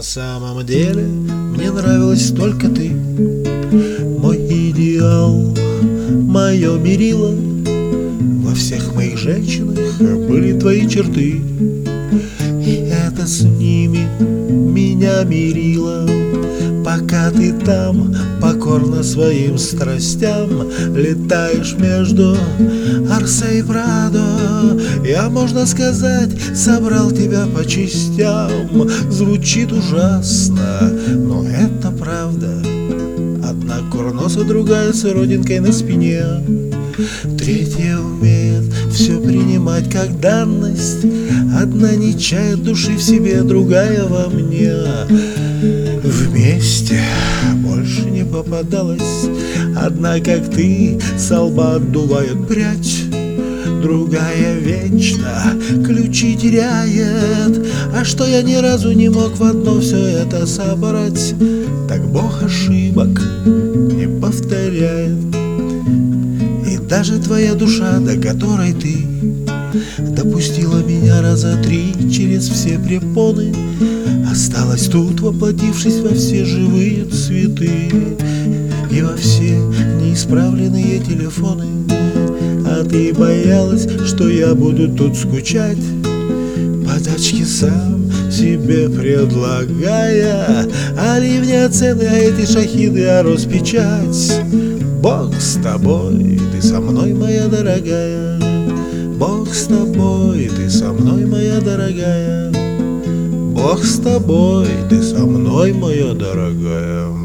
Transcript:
самом деле мне нравилась только ты. Мой идеал, мое мерило, во всех моих женщинах были твои черты. И это с ними меня мирило. Пока ты там, покорно своим страстям, летаешь между Арсе и Прадо, я, можно сказать, собрал тебя по частям. Звучит ужасно, но это правда. Одна курноса, другая с родинкой на спине, третья умеет все принимать как данность. Одна не чает души в себе, другая во мне. Вместе больше не попадалась. Одна, как ты, со лба отдувает прядь, другая вечно ключи теряет. А что я ни разу не мог в одно все это собрать, так Бог ошибок не повторяет. И даже твоя душа, до которой ты допустила меня раза 3 через все препоны, осталась тут, воплотившись во все живые цветы и во все неисправленные телефоны. А ты боялась, что я буду тут скучать, подачки сам себе предлагая, а ливни оцены, а эти шахиды, а Роспечать. Бог с тобой, ты со мной, моя дорогая. Бог с тобой, ты со мной, моя дорогая. Бог с тобой, ты со мной, моя дорогая.